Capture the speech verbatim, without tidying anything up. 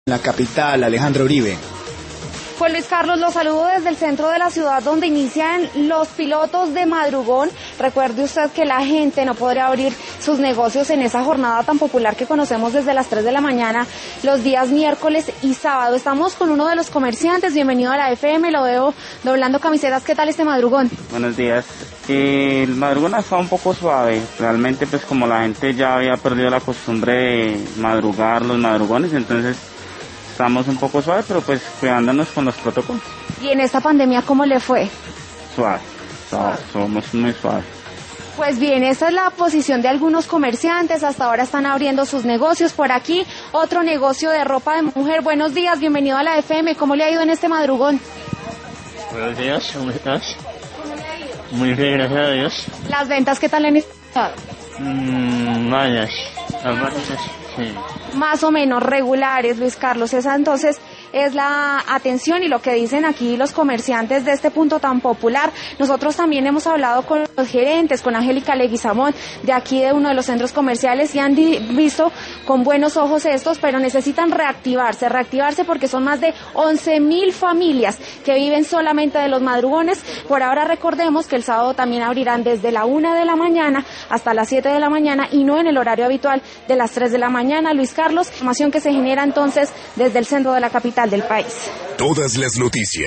La capital, Alejandra Uribe. Pues Luis Carlos, los saludo desde el centro de la ciudad donde inician los pilotos de madrugón. Recuerde usted que la gente no podrá abrir sus negocios en esa jornada tan popular que conocemos desde las tres de la mañana, los días miércoles y sábado. Estamos con uno de los comerciantes, bienvenido a la F M, lo veo doblando camisetas. ¿Qué tal este madrugón? Buenos días. Eh, el madrugón ha estado un poco suave, realmente pues como la gente ya había perdido la costumbre de madrugar los madrugones, entonces estamos un poco suaves, pero pues cuidándonos con los protocolos. ¿Y en esta pandemia cómo le fue? Suave, suave, somos muy suaves. Pues bien, esta es la posición de algunos comerciantes, hasta ahora están abriendo sus negocios. Por aquí, otro negocio de ropa de mujer. Buenos días, bienvenido a la F M, ¿cómo le ha ido en este madrugón? Buenos días, ¿cómo estás? ¿Cómo le ha ido? Muy bien, gracias a Dios. ¿Las ventas qué tal han estado? Mmm, vayas, las ventas, sí. Más o menos regulares, Luis Carlos. Esa entonces es la atención y lo que dicen aquí los comerciantes de este punto tan popular. Nosotros también hemos hablado con los gerentes, con Angélica Leguizamón, de aquí de uno de los centros comerciales, y han visto con buenos ojos estos, pero necesitan reactivarse, reactivarse porque son más de once mil familias que viven solamente de los madrugones. Por ahora recordemos que el sábado también abrirán desde la una de la mañana hasta las siete de la mañana y no en el horario habitual de las tres de la mañana. Luis Carlos, información que se genera entonces desde el centro de la capital del país. Todas las noticias.